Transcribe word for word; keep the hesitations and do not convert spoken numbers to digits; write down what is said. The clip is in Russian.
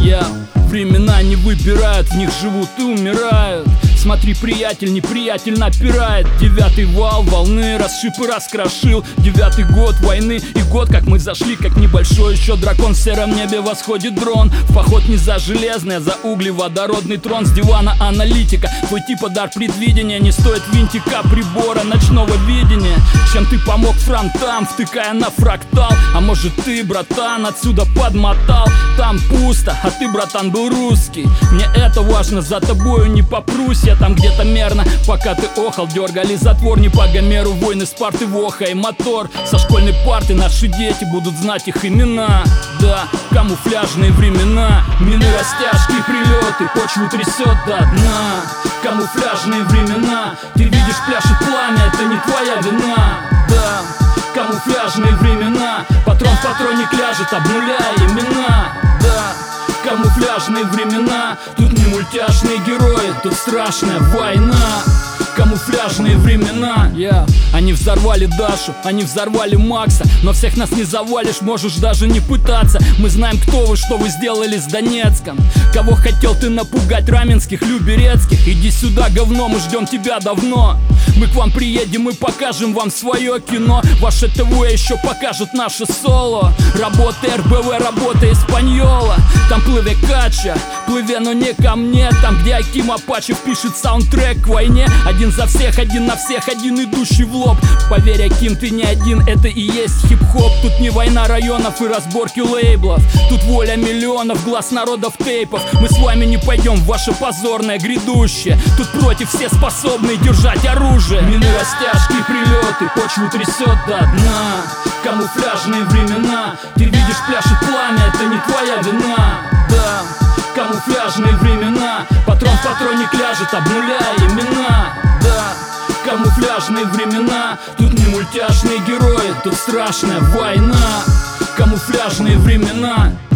Я времена не выбирают, в них живут и умирают. Смотри, приятель, неприятель напирает. Девятый вал волны расшиб и раскрошил. Девятый год войны и год, как мы зашли, как небольшой еще дракон. В сером небе восходит дрон. В поход не за железный, а за углеводородный трон. С дивана аналитика, твой типа дар предвидения. Не стоит винтика прибора ночного видения. Чем ты помог фронтам, втыкая на фрактал. А может ты, братан, отсюда подмотал. Там пусто, а ты, братан, был русский. Мне это важно, за тобою не попрусь. Я там где-то мерно, пока ты охал, дергали затвор. Не по Гомеру, войны Спарты, воха и мотор. Со школьной парты наши дети будут знать их имена. Да, камуфляжные времена. Мины, растяжки, прилеты, почву трясет до дна. Камуфляжные времена. Ты видишь, пляшет пламя, это не твоя вина. Да, камуфляжные времена. Патрон в патроник ляжет, обнуляя имена. Да, камуфляжные времена. Тут не мультяшные герои, тут страшная война. Камуфляжные времена. yeah. Они взорвали Дашу, они взорвали Макса. Но всех нас не завалишь, можешь даже не пытаться. Мы знаем, кто вы, что вы сделали с Донецком. Кого хотел ты напугать, Раменских, Люберецких. Иди сюда, говно, мы ждем тебя давно. Мы к вам приедем и покажем вам свое кино. Ваше ТВ еще покажет наше соло. Работа эр бэ вэ, работа Испаньола. Там плыве Кача, плыве, но не ко мне. Там, где Аким Апачев пишет саундтрек к войне. Один за всех, один на всех, один идущий в лоб. Поверь, Аким, ты не один, это и есть хип-хоп. Тут не война районов и разборки лейблов. Тут воля миллионов, глаз народов, тейпов. Мы с вами не пойдем в ваше позорное грядущее. Тут против все способны держать оружие. Мины, растяжки, прилеты, почву трясет до дна. Камуфляжные времена. Ты видишь, пляшет пламя, это не твоя вина. Да, камуфляжные времена. Патрон в патроник ляжет, обнуляя имена. Да, камуфляжные времена. Тут не мультяшные герои, тут страшная война. Камуфляжные времена.